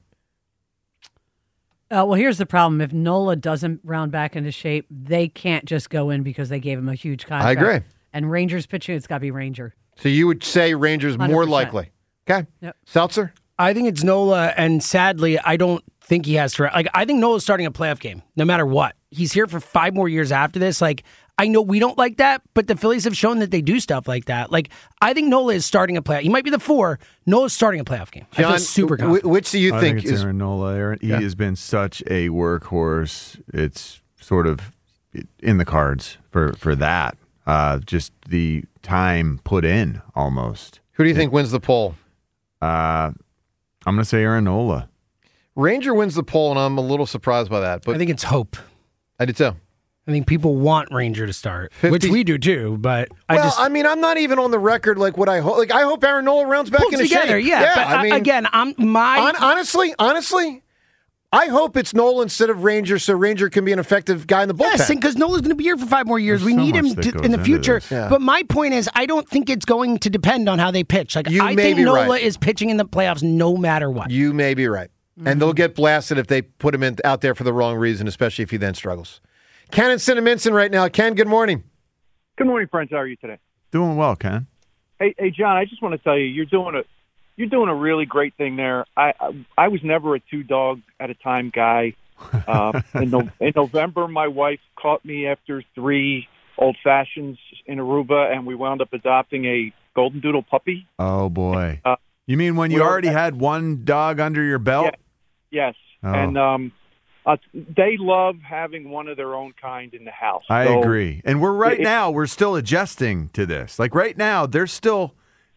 Uh, well, here's the problem. If Nola doesn't round back into shape, they can't just go in because they gave him a huge contract. I agree. And Rangers pitching, it's got to be Ranger. So you would say Ranger's more one hundred percent. likely. Okay. Yep. Seltzer? I think it's Nola, and sadly, I don't think he has to. Like, I think Nola's starting a playoff game, no matter what. He's here for five more years after this. Like, I know we don't like that, but the Phillies have shown that they do stuff like that. Like, I think Nola is starting a playoff. He might be the four. Nola's starting a playoff game. I feel super confident. wh- which do you I think, think it's is Aaron Nola. Aaron, he Yeah. has been such a workhorse. It's sort of in the cards for, for that. Uh, just the time put in almost. Who do you think wins the poll? Uh, I'm going to say Aaron Nola. Ranger wins the poll, and I'm a little surprised by that. But I think it's hope. I did too. I think people want Ranger to start, which fifty we do too. But I well, just I mean, I'm not even on the record like what I hope. Like I hope Aaron Nola rounds back pulled into together. shape. Yeah, but I I- mean, again, I'm my hon- honestly, honestly, I hope it's Nola instead of Ranger, so Ranger can be an effective guy in the bullpen. Yes, because Nola's going to be here for five more years. There's we so need him much that to, goes in the into future. this. Yeah. But my point is, I don't think it's going to depend on how they pitch. Like You I may think be Nola right. is pitching in the playoffs no matter what. You may be right. And they'll get blasted if they put him in, out there for the wrong reason, especially if he then struggles. Ken in Cinnaminson right now. Ken, good morning. Good morning, friends. How are you today? Doing well, Ken. Hey, hey, John. I just want to tell you, you're doing a you're doing a really great thing there. I I, I was never a two dog at a time guy. Uh, in, no, in November, my wife caught me after three old fashions in Aruba, and we wound up adopting a golden doodle puppy. Oh, boy. Uh, You mean when you we were- already had one dog under your belt? Yes, Oh. and um, uh, they love having one of their own kind in the house. I So- agree. And we're right It- now, we're still adjusting to this. Like right now, they're still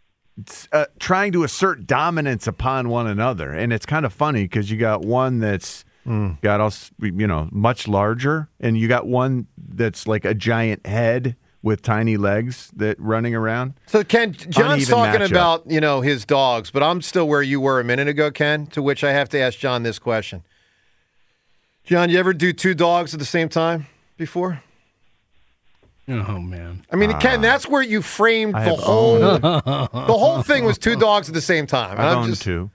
uh, trying to assert dominance upon one another. And it's kind of funny because you got one that's Mm. got us, you know, much larger, and you got one that's like a giant head with tiny legs that running around. So, Ken, John's Uneven talking matchup. about, you know, his dogs, but I'm still where you were a minute ago, Ken, to which I have to ask John this question. John, you ever do two dogs at the same time before? Oh man! I mean, Ken, that's where you framed I the have whole owned- the whole thing was two dogs at the same time. And I've I'm owned just- two.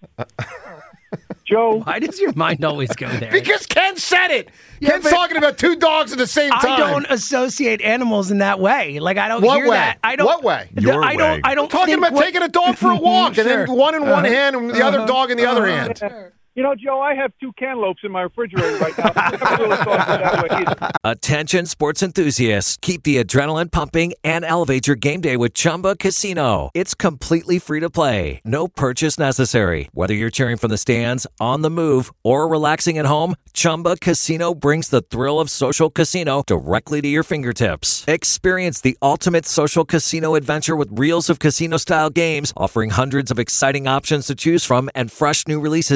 Joe, Why does your mind always go there? Because Ken said it. Yeah, Ken's but- talking about two dogs at the same time. I don't associate animals in that way. Like I don't What hear way? that. I don't. What way? th- Your I don't. way. I don't. talking think about what- taking a dog for a walk and then Sure. one in one Uh-huh. hand and the other dog in the other hand. you know, Joe, I have two cantaloupes in my refrigerator right now. I never really thought of it that way either. Attention sports enthusiasts. Keep the adrenaline pumping and elevate your game day with Chumba Casino. It's completely free to play. No purchase necessary. Whether you're cheering from the stands, on the move, or relaxing at home, Chumba Casino brings the thrill of social casino directly to your fingertips. Experience the ultimate social casino adventure with reels of casino-style games, offering hundreds of exciting options to choose from and fresh new releases every week.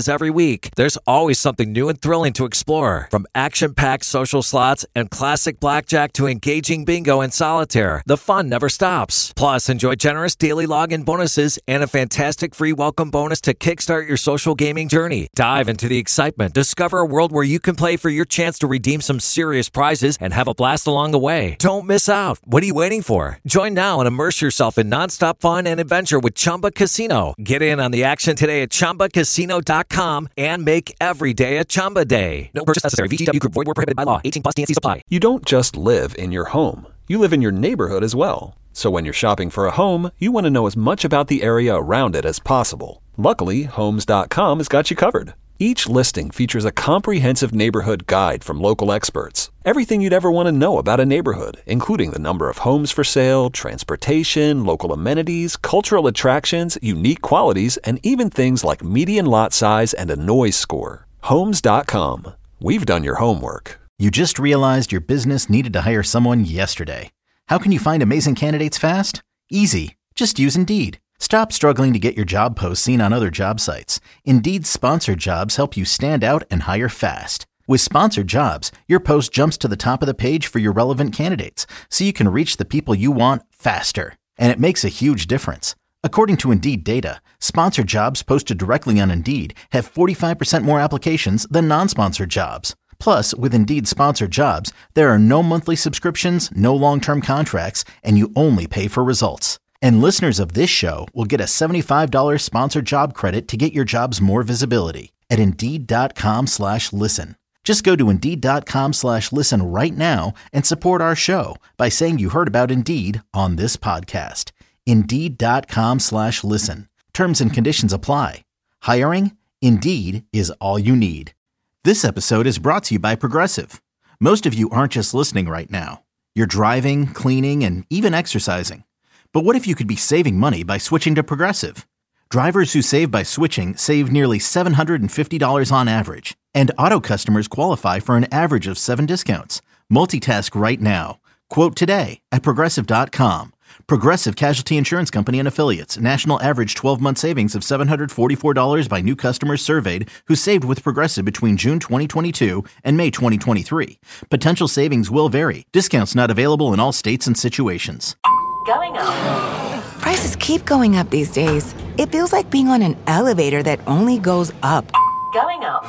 week, there's always something new and thrilling to explore. From action-packed social slots and classic blackjack to engaging bingo and solitaire, the fun never stops. Plus, enjoy generous daily login bonuses and a fantastic free welcome bonus to kickstart your social gaming journey. Dive into the excitement. Discover a world where you can play for your chance to redeem some serious prizes and have a blast along the way. Don't miss out. What are you waiting for? Join now and immerse yourself in nonstop fun and adventure with Chumba Casino. Get in on the action today at chumba casino dot com and make every day a Chumba day. No purchase necessary. V G W Group. Void where prohibited by law. eighteen plus. T N C supply. You don't just live in your home. You live in your neighborhood as well. So when you're shopping for a home, you want to know as much about the area around it as possible. Luckily, homes dot com has got you covered. Each listing features a comprehensive neighborhood guide from local experts. Everything you'd ever want to know about a neighborhood, including the number of homes for sale, transportation, local amenities, cultural attractions, unique qualities, and even things like median lot size and a noise score. homes dot com. We've done your homework. You just realized your business needed to hire someone yesterday. How can you find amazing candidates fast? Easy. Just use Indeed. Stop struggling to get your job posts seen on other job sites. Indeed's sponsored jobs help you stand out and hire fast. With sponsored jobs, your post jumps to the top of the page for your relevant candidates, so you can reach the people you want faster. And it makes a huge difference. According to Indeed data, sponsored jobs posted directly on Indeed have forty-five percent more applications than non-sponsored jobs. Plus, with Indeed sponsored jobs, there are no monthly subscriptions, no long-term contracts, and you only pay for results. And listeners of this show will get a seventy-five dollars sponsored job credit to get your jobs more visibility at Indeed.com slash listen. Just go to Indeed.com slash listen right now and support our show by saying you heard about Indeed on this podcast. Indeed.com slash listen. Terms and conditions apply. Hiring? Indeed is all you need. This episode is brought to you by Progressive. Most of you aren't just listening right now. You're driving, cleaning, and even exercising. But what if you could be saving money by switching to Progressive? Drivers who save by switching save nearly seven hundred fifty dollars on average, and auto customers qualify for an average of seven discounts. Multitask right now. Quote today at Progressive dot com. Progressive Casualty Insurance Company and Affiliates. National average twelve-month savings of seven hundred forty-four dollars by new customers surveyed who saved with Progressive between June twenty twenty-two and May twenty twenty-three. Potential savings will vary. Discounts not available in all states and situations. Going up. Prices keep going up these days. It feels like being on an elevator that only goes up. Going up.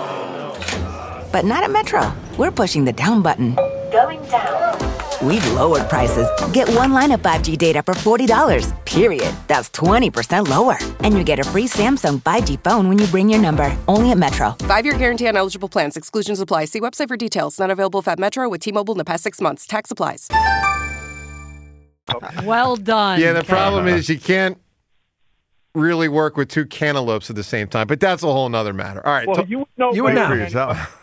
But not at Metro. We're pushing the down button. Going down. We've lowered prices. Get one line of five G data for forty dollars, period. That's twenty percent lower. And you get a free Samsung five G phone when you bring your number. Only at Metro. Five-year guarantee on eligible plans. Exclusions apply. See website for details. Not available if at Metro with T-Mobile in the past six months. Tax applies. Well done. Yeah, the Ken. problem is you can't really work with two cantaloupes at the same time, but that's a whole nother matter. All right. Well, to- you would know you would better know. than- yourself.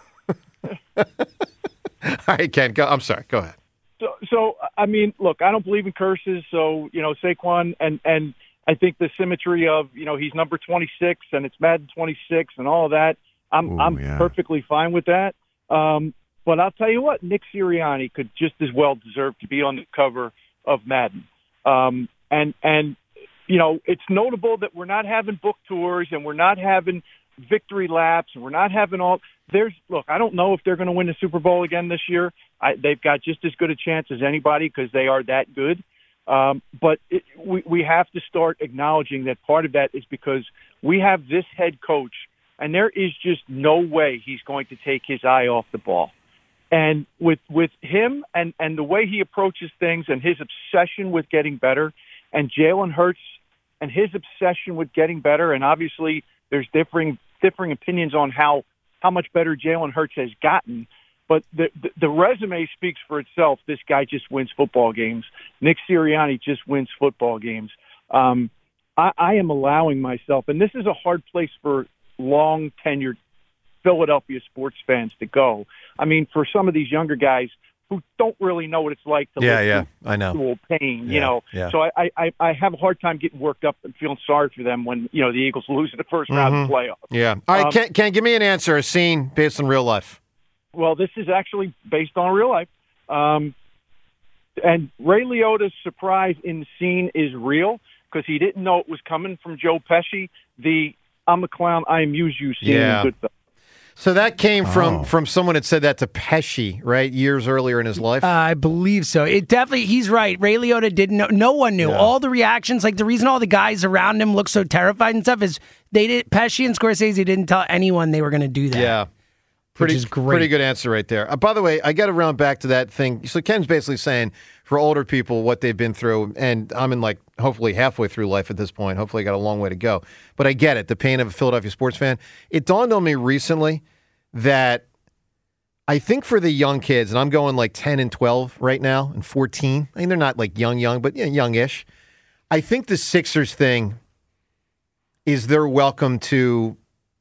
All right, Ken, go. I'm sorry. Go ahead. So, so I mean, look, I don't believe in curses. So, you know, Saquon, and and I think the symmetry of, you know, he's number twenty-six and it's Madden twenty-six and all of that. I'm Ooh, I'm yeah. perfectly fine with that. Um, but I'll tell you what, Nick Sirianni could just as well deserve to be on the cover of Madden. Um, and and you know, it's notable that we're not having book tours and we're not having victory laps and we're not having all. There's look, I don't know if they're going to win the Super Bowl again this year. I, they've got just as good a chance as anybody because they are that good. Um, but it, we we have to start acknowledging that part of that is because we have this head coach, and there is just no way he's going to take his eye off the ball. And with with him and, and the way he approaches things and his obsession with getting better, and Jalen Hurts and his obsession with getting better, and obviously there's differing differing opinions on how, how much better Jalen Hurts has gotten. But the, the the resume speaks for itself. This guy just wins football games. Nick Sirianni just wins football games. Um, I, I am allowing myself, and this is a hard place for long-tenured Philadelphia sports fans to go. I mean, for some of these younger guys who don't really know what it's like to Yeah, live yeah, through I know. actual pain, Yeah, you know. yeah. So I, I, I have a hard time getting worked up and feeling sorry for them when, you know, the Eagles lose in the first round of the playoffs. Yeah. All right, Um, Ken, Ken, give me an answer, a scene based on real life. Well, this is actually based on real life. Um, and Ray Liotta's surprise in the scene is real because he didn't know it was coming from Joe Pesci. The I'm a clown. I amuse you seeing Yeah. good stuff. So that came from Oh. from someone that said that to Pesci, right? Years earlier in his life. Uh, I believe so. It definitely, he's right. Ray Liotta didn't know. No one knew. Yeah. All the reactions, like the reason all the guys around him look so terrified and stuff is they did. Pesci and Scorsese didn't tell anyone they were going to do that. Yeah. Pretty, is great. pretty good answer right there. Uh, by the way, I got to round back to that thing. So Ken's basically saying for older people what they've been through, and I'm in like hopefully halfway through life at this point. Hopefully I got a long way to go. But I get it, the pain of a Philadelphia sports fan. It dawned on me recently that I think for the young kids, and I'm going like ten and twelve right now and fourteen. I mean, they're not like young, young, but yeah, youngish. I think the Sixers thing is their welcome to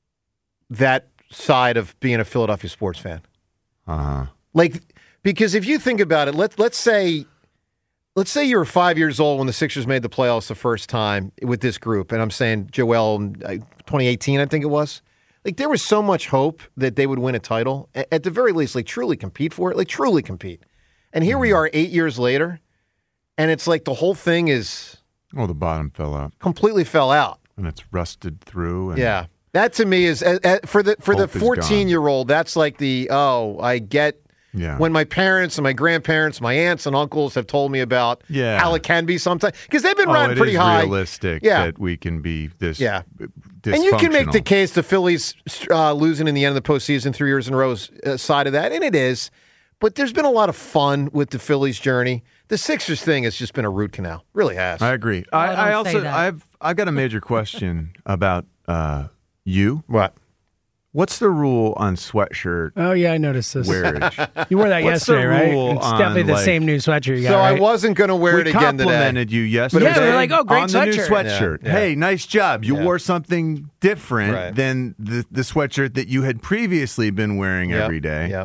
that side of being a Philadelphia sports fan. Uh-huh. Like, because if you think about it, let, let's say let's say you were five years old when the Sixers made the playoffs the first time with this group, and I'm saying Joel, uh, twenty eighteen, I think it was. Like, there was so much hope that they would win a title. A- At the very least, like, truly compete for it. Like, truly compete. And here we are eight years later, and it's like the whole thing is Oh, the bottom fell out. completely fell out. And it's rusted through. And Yeah. That to me is uh, uh, for the for the Hope is fourteen year old. That's like the oh I get Yeah. when my parents and my grandparents, my aunts and uncles have told me about Yeah. how it can be sometimes because they've been Oh, running it pretty is high. realistic Yeah. that we can be this Yeah. And you can make the dysfunctional. case the Phillies uh, losing in the end of the postseason three years in a row is, uh, side of that, and it is. But there's been a lot of fun with the Phillies journey. The Sixers thing has just been a root canal. Really has. I agree. Oh, I, don't I say also that. I've I've got a major question about uh, you. What? What's the rule on sweatshirt Oh yeah, I noticed this. wearage? You wore that What's the yesterday, right? rule It's on, definitely the like- same new sweatshirt you got. So I right? wasn't going to wear we it again today. complimented you yesterday. Yeah, we were like, oh, great on the new sweatshirt. sweatshirt. Yeah, yeah. Hey, nice job. You Yeah. wore something different Right. than the, the sweatshirt that you had previously been wearing Yep, every day. Yep.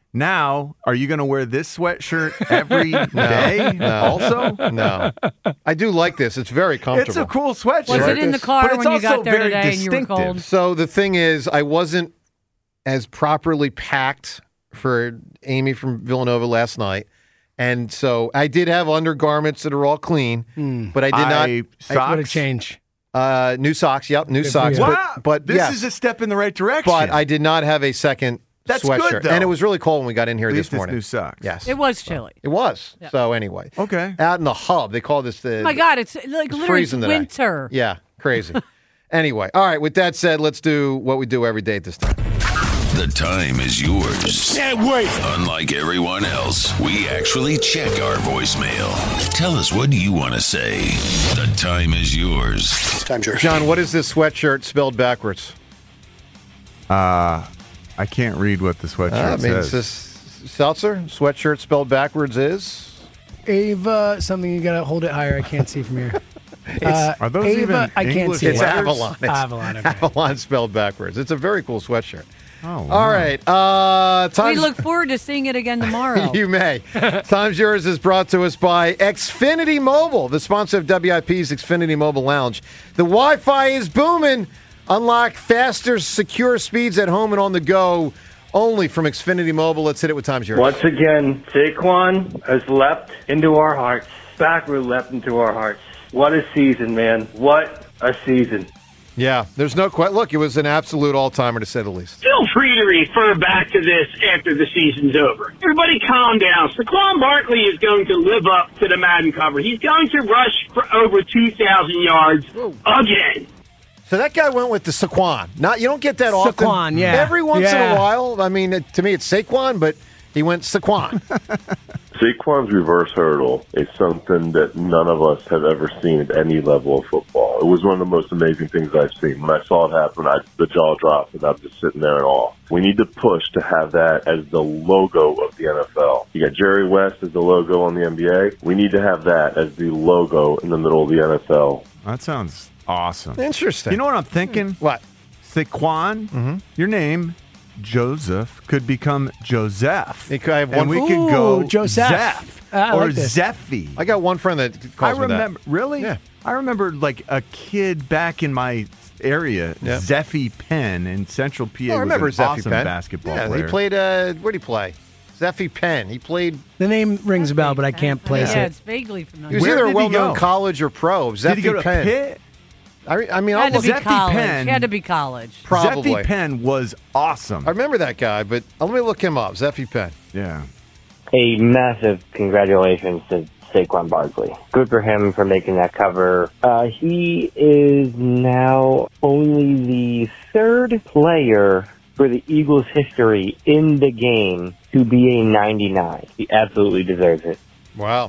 Now, are you going to wear this sweatshirt every day? No. Also, No. I do like this. It's very comfortable. it's a cool sweatshirt. Was it in the car But it's when you also got there very today and you were distinctive. cold? So the thing is, I wasn't as properly packed for Amy from Villanova last night. And so I did have undergarments that are all clean, but I did not. I- What a socks. change. Uh, new socks. Yep, new Good for socks. you. But, Wow, but this yes, is a step in the right direction. but I did not have a second That's good, sweatshirt. though. And it was really cold when we got in here At this least it's morning. new socks. Yes. It was chilly. It was. So anyway. Okay. Out in the hub, they call this the Oh my God, it's like it's literally freezing today. winter. Yeah, crazy. Anyway, all right, with that said, let's do what we do every day at this time. The time is yours. Can't wait. Unlike everyone else, we actually check our voicemail. Tell us what you want to say. The time is yours. Time's yours. John, what is this sweatshirt spelled backwards? Uh, I can't read what the sweatshirt Uh, I mean, says. it's this seltzer. Sweatshirt spelled backwards is? Ava, something you gotta hold it higher. I can't see from here. Uh, Are those Ava, even I can't English see. It's it. letters? Avalon. It's Avalon, okay. Avalon spelled backwards. It's a very cool sweatshirt. Oh, wow. All right. Uh, We time's, look forward to seeing it again tomorrow. you may. Time's Yours is brought to us by Xfinity Mobile, the sponsor of W I P's Xfinity Mobile Lounge. The Wi-Fi is booming. Unlock faster, secure speeds at home and on the go only from Xfinity Mobile. Let's hit it with Time's Yours. Once again, Saquon has leapt into our hearts. Backward leapt into our hearts. What a season, man. What a season. Yeah, there's no question. Look, it was an absolute all-timer to say the least. Feel free to refer back to this after the season's over. Everybody calm down. Saquon Barkley is going to live up to the Madden cover. He's going to rush for over two thousand yards again. So that guy went with the Saquon. Not you don't get that often. Saquon, yeah. Every once Yeah. in a while. I mean, to me, it's Saquon, but he went Saquon. Saquon's reverse hurdle is something that none of us have ever seen at any level of football. It was one of the most amazing things I've seen. When I saw it happen, I, the jaw dropped, and I'm just sitting there in awe. We need to push to have that as the logo of the N F L. You got Jerry West as the logo on the N B A. We need to have that as the logo in the middle of the N F L. That sounds awesome. Interesting. You know what I'm thinking? What? Saquon, Mm-hmm. your name, Joseph, could become Joseph. It could have and one- we Ooh, could go Joseph. Zeph I or like this. Zeffy. I got one friend that I calls me remember, that. really? Yeah. I remember like a kid back in my area, Yeah. Zeffy Penn in Central P A. Oh, I remember was an Zeffy awesome Penn. basketball yeah, player. he played. Uh, where did he play? Zeffy Penn. He played. The name rings a bell, but I can't place yeah, it. it's vaguely He familiar. was Where either did a he well-known go? college or pro. Zeffy Did he go to Penn. Pitt? I, I mean, Had I'll to look be at college. Penn. Had to be college. Probably. Zeffy Penn was awesome. I remember that guy, but let me look him up. Zeffy Penn. Yeah. A massive congratulations to Saquon Barkley. Good for him for making that cover. Uh, he is now only the third player for the Eagles' history in the game to be a ninety-nine. He absolutely deserves it. Wow.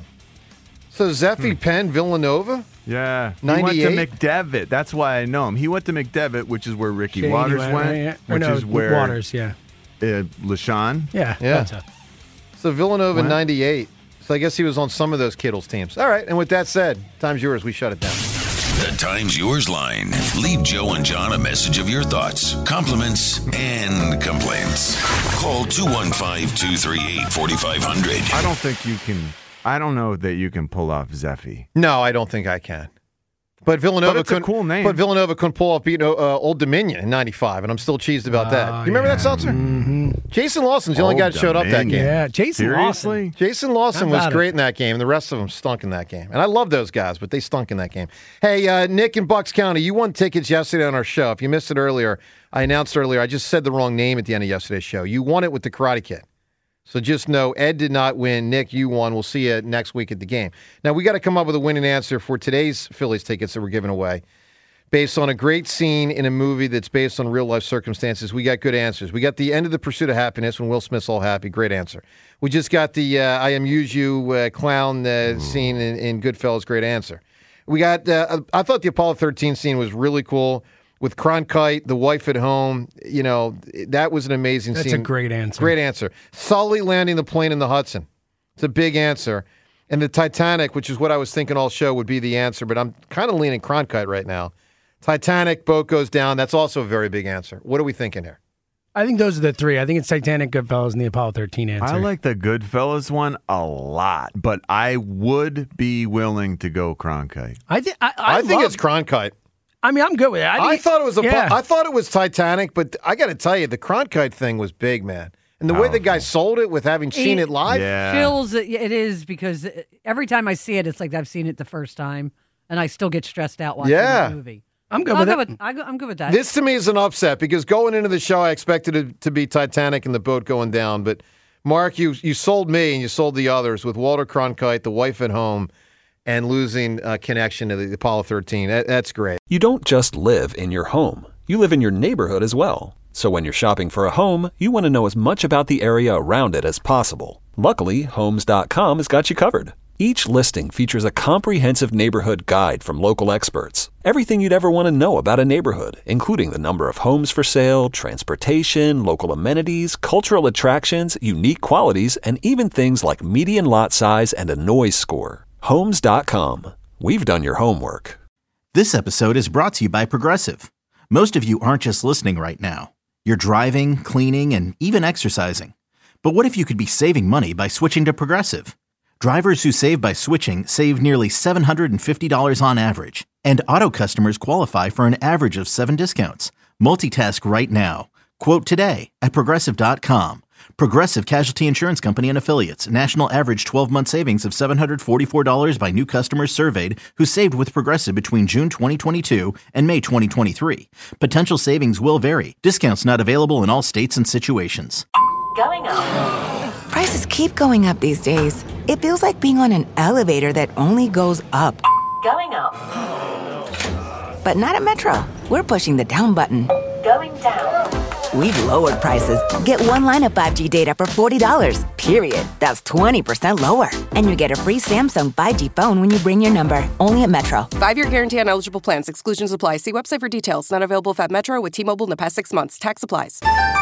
So Zeffy Hmm. Penn, Villanova? Yeah. He ninety-eight? went to McDevitt. That's why I know him. He went to McDevitt, which is where Ricky Shady Waters went, went, right, yeah. Or which no, is where Waters, yeah. Uh, LaShawn. Yeah. Yeah. That's a- So Villanova, What? ninety-eight. So I guess he was on some of those Kittles teams. All right, and with that said, time's yours. We shut it down. The Time's Yours line. Leave Joe and John a message of your thoughts, compliments, and complaints. Call two one five, two three eight, four five zero zero. I don't think you can. I don't know that you can pull off Zeffy. No, I don't think I can. But Villanova But it's a couldn't. cool name. But Villanova couldn't pull off beating uh, Old Dominion in ninety-five, and I'm still cheesed about that. Oh, You remember yeah. that, Seltzer? Mm-hmm. Jason Lawson's the only Old guy that showed up that Dominion. game. Yeah, Jason Seriously? Lawson. Jason Lawson How was about great it? in that game, and the rest of them stunk in that game. And I love those guys, but they stunk in that game. Hey, uh, Nick in Bucks County, you won tickets yesterday on our show. If you missed it earlier, I announced earlier, I just said the wrong name at the end of yesterday's show. You won it with the Karate Kid. So just know Ed did not win. Nick, you won. We'll see you next week at the game. Now, we got to come up with a winning answer for today's Phillies tickets that we're giving away. Based on a great scene in a movie that's based on real-life circumstances, we got good answers. We got the End of the Pursuit of Happiness when Will Smith's all happy. Great answer. We just got the uh, I Am Yuju uh, clown uh, scene in, in Goodfellas. Great answer. We got, uh, I thought the Apollo thirteen scene was really cool with Cronkite, the wife at home. You know, that was an amazing That's scene. a great answer. Great answer. Sully landing the plane in the Hudson. It's a big answer. And the Titanic, which is what I was thinking all show would be the answer, but I'm kind of leaning Cronkite right now. Titanic, boat goes down. That's also a very big answer. What are we thinking here? I think those are the three. I think it's Titanic, Goodfellas, and the Apollo thirteen answer. I like the Goodfellas one a lot, but I would be willing to go Cronkite. I, th- I, I, I think love- it's Cronkite. I mean, I'm good with it. I, I, think- thought it was a. yeah. I thought it was Titanic, but I got to tell you, the Cronkite thing was big, man. And the way the guy sold it with having seen it live, Feels it is because every time I see it, it's like I've seen it the first time, and I still get stressed out watching Yeah. the movie. I'm good I'll with go it. with, I go, I'm good with that. This to me is an upset because going into the show, I expected it to be Titanic and the boat going down. But Mark, you you sold me and you sold the others with Walter Cronkite, the wife at home, and losing uh, connection to the Apollo thirteen. That, that's great. You don't just live in your home, you live in your neighborhood as well. So when you're shopping for a home, you want to know as much about the area around it as possible. Luckily, Homes dot com has got you covered. Each listing features a comprehensive neighborhood guide from local experts. Everything you'd ever want to know about a neighborhood, including the number of homes for sale, transportation, local amenities, cultural attractions, unique qualities, and even things like median lot size and a noise score. Homes dot com. We've done your homework. This episode is brought to you by Progressive. Most of you aren't just listening right now. You're driving, cleaning, and even exercising. But what if you could be saving money by switching to Progressive? Drivers who save by switching save nearly seven hundred fifty dollars on average. And auto customers qualify for an average of seven discounts. Multitask right now. Quote today at Progressive dot com. Progressive Casualty Insurance Company and Affiliates. National average twelve-month savings of seven hundred forty-four dollars by new customers surveyed who saved with Progressive between June twenty twenty-two and May twenty twenty-three. Potential savings will vary. Discounts not available in all states and situations. Going up. Prices keep going up these days. It feels like being on an elevator that only goes up. Going up. But not at Metro. We're pushing the down button. Going down. We've lowered prices. Get one line of five G data for forty dollars, period. That's twenty percent lower. And you get a free Samsung five G phone when you bring your number. Only at Metro. Five-year guarantee on eligible plans. Exclusions apply. See website for details. Not available if at Metro with T-Mobile in the past six months. Tax applies.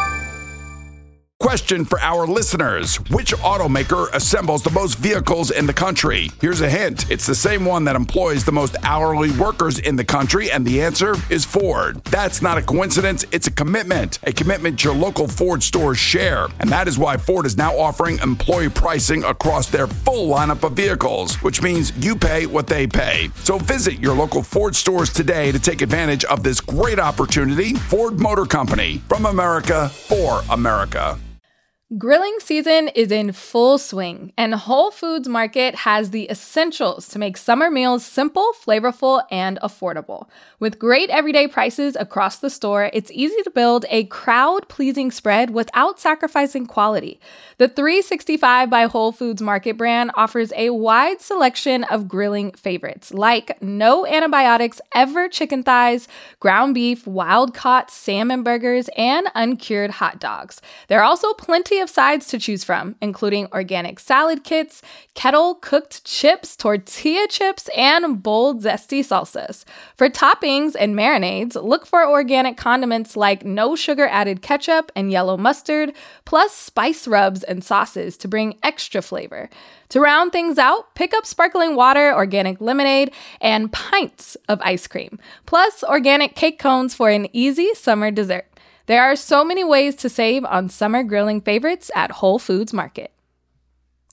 Question for our listeners. Which automaker assembles the most vehicles in the country? Here's a hint. It's the same one that employs the most hourly workers in the country, and the answer is Ford. That's not a coincidence. It's a commitment. A commitment your local Ford stores share. And that is why Ford is now offering employee pricing across their full lineup of vehicles, which means you pay what they pay. So visit your local Ford stores today to take advantage of this great opportunity. Ford Motor Company. From America, for America. Grilling season is in full swing, and Whole Foods Market has the essentials to make summer meals simple, flavorful, and affordable. With great everyday prices across the store, it's easy to build a crowd-pleasing spread without sacrificing quality. The three sixty-five by Whole Foods Market brand offers a wide selection of grilling favorites, like no antibiotics ever chicken thighs, ground beef, wild-caught salmon burgers, and uncured hot dogs. There are also plenty of sides to choose from, including organic salad kits, kettle-cooked chips, tortilla chips, and bold, zesty salsas. For toppings and marinades, look for organic condiments like no-sugar-added ketchup and yellow mustard, plus spice rubs and sauces to bring extra flavor. To round things out, pick up sparkling water, organic lemonade, and pints of ice cream, plus organic cake cones for an easy summer dessert. There are so many ways to save on summer grilling favorites at Whole Foods Market.